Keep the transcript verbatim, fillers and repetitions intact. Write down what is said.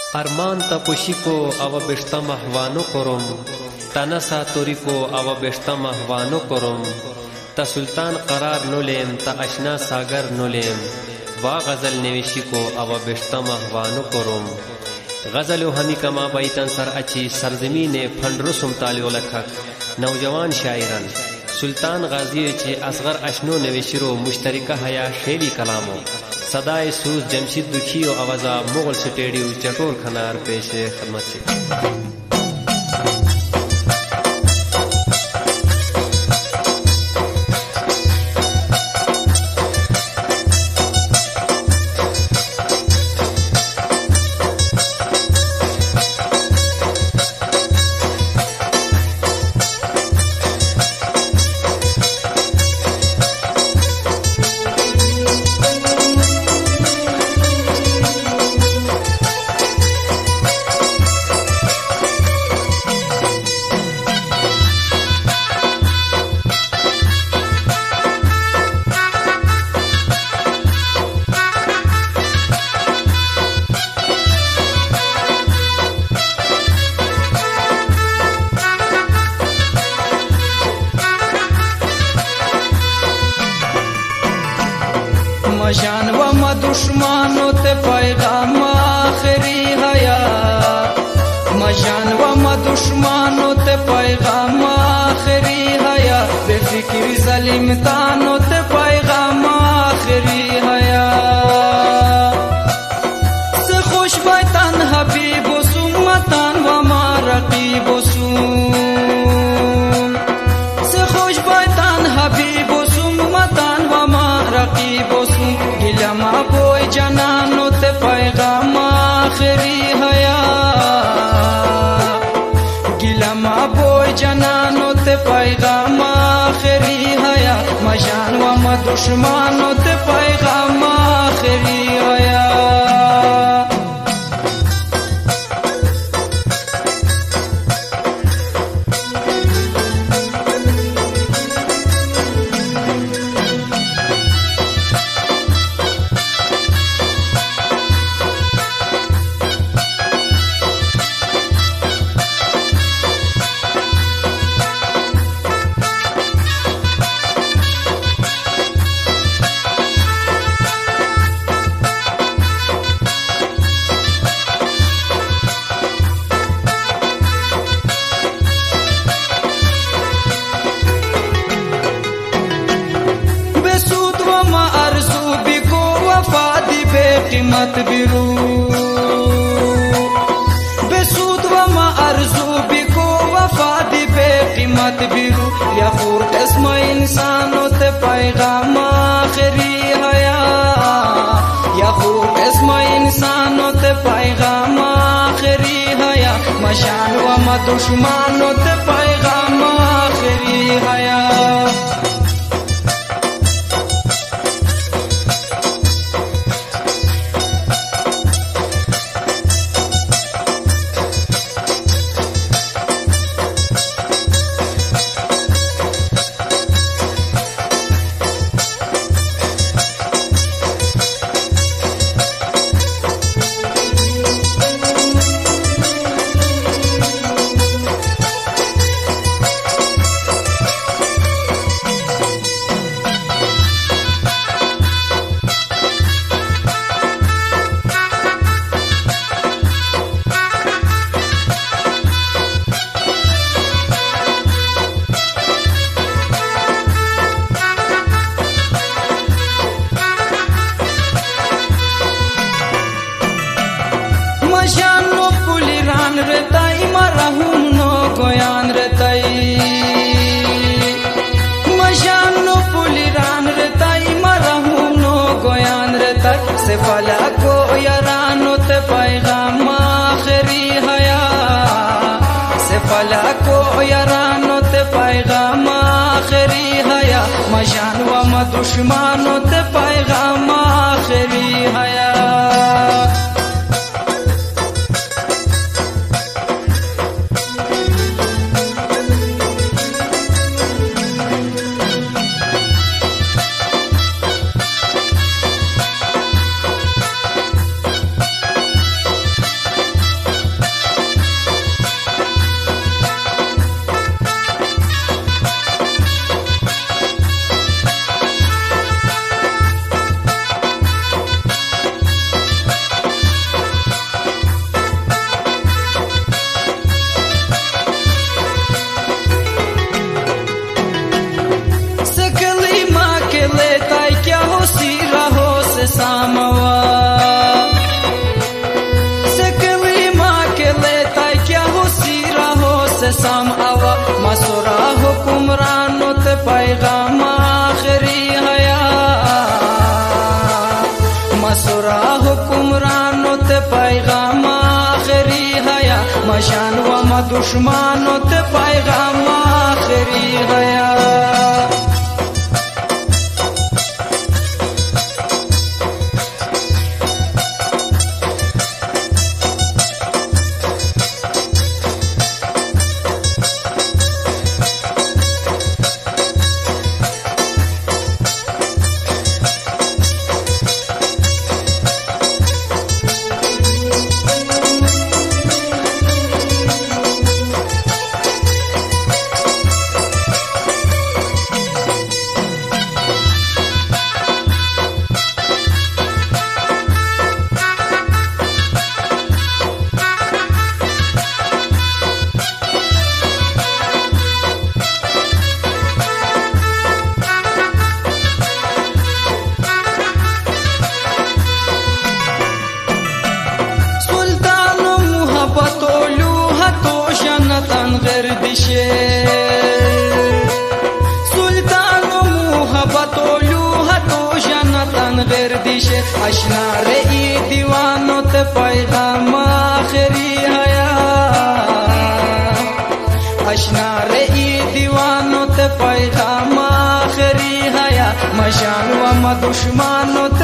ارمان تا پوشی کو او بشتا محوانو کرم تنسا توری کو او بشتا محوانو کرم تا سلطان قرار نولیم تا اشنا ساگر نولیم وا غزل نوشی کو او بشتا محوانو کرم غزلو همی کما بیتن سر اچی سرزمین پھنڈرو سمتالیو لکھک نوجوان شاعران سلطان غازی چی اصغر اشنو نوشیرو مشترکہ حیا شیلی کلامو صدای سوز جمشید دکھی و آوازا مغل سٹیڈیو چٹور کھنار پیش خدمت سے مشان و ما دشمنو ته پیغام آخری حیا مشان و ما دشمنو ته پیغام آخری حیا بے فکر ظالم تانو ته پیغام آخری حیا سے خوش بیتن حبیب و سمتن و ما رقیب و سوم سے خوش بیتن حبیب و سمتن و ما رقیب و سوم گلما بوئی جنانو تے پیغام آخری حیا گلما بوئی جنانو تے پیغام آخری حیا مشان و ما دشمنو تے پیغام آخری حیا قیمت بیرو بسود و ما ارزو بکو وفا دی بے قیمت بیرو یا خور قسم انسانو تے پیغام آخری حیا یا خور قسم انسانو تے پیغام آخری حیا مشان و ما دشمنو تے پیغام آخری حیا رتائی مرہم نو گویان رتائی مشان نو پولی ران رتائی مرہم نو گویان رتائی سے فلا کو یارانو تے پیغام آخری حیا سے فلا کو یارانو تے پیغام آخری حیا مشان و ما دشمنو تے پیغام آخری حیا ساموا سکلیما کے لیتا کیا ہو سیرا ہو سے سام آوا مسورا حکمرانو تے پیغام آخری حیا مسورا حکمرانو تے پیغام آخری حیا مشان و ما دشمانو تے پیغام آخری حیا سلطان محبت لوها تو جنتن گردش اشنا رئی دیوانو تے پیغام آخری حیا اشنا رئی دیوانو تے پیغام آخری حیا مشان و ما دشمانو